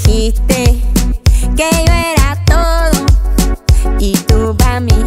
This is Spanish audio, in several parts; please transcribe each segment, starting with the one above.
dijiste que yo era todo y tú pa' mí.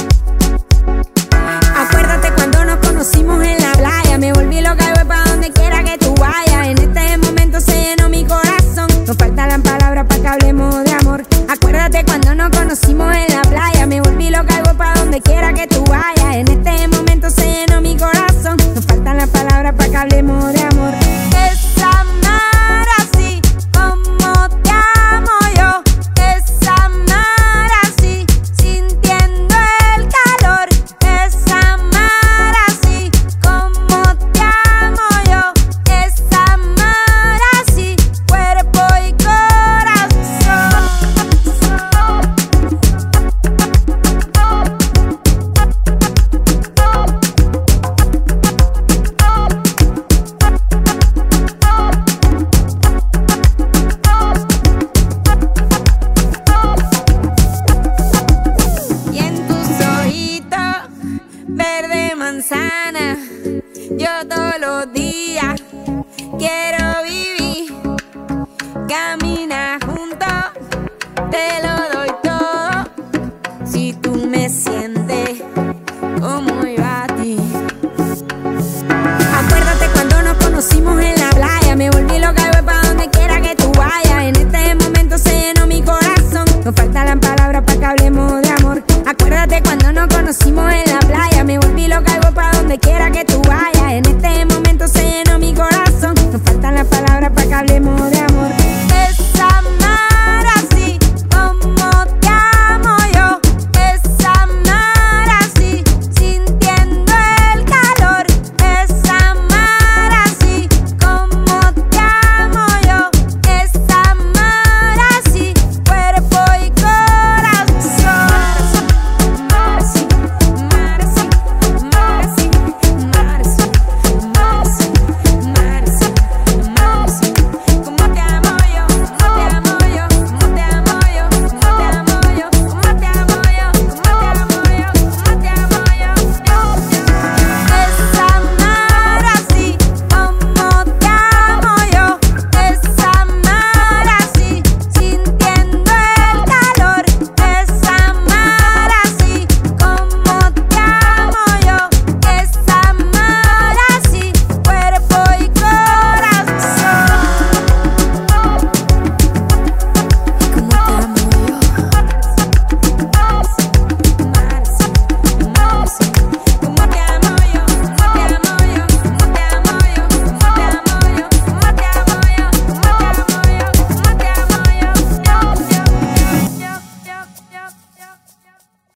Acuérdate cuando nos conocimos en la playa. Me volví loca y voy pa' donde quiera que tú vayas. En este momento se llenó mi corazón. Nos faltan las palabras para que hablemos de amor. Acuérdate cuando nos conocimos en la playa. Me volví loca y voy pa' donde quiera que tú vayas. En este momento se llenó mi corazón. Nos faltan las palabras para que hablemos de amor. Es amar así como te amo yo. Es amar así sintiendo el calor. Es amar así como te amo yo. Es amar así cuerpo y corazón. Y en tus ojitos verde manzana, yo todos los días quiero vivir, caminar.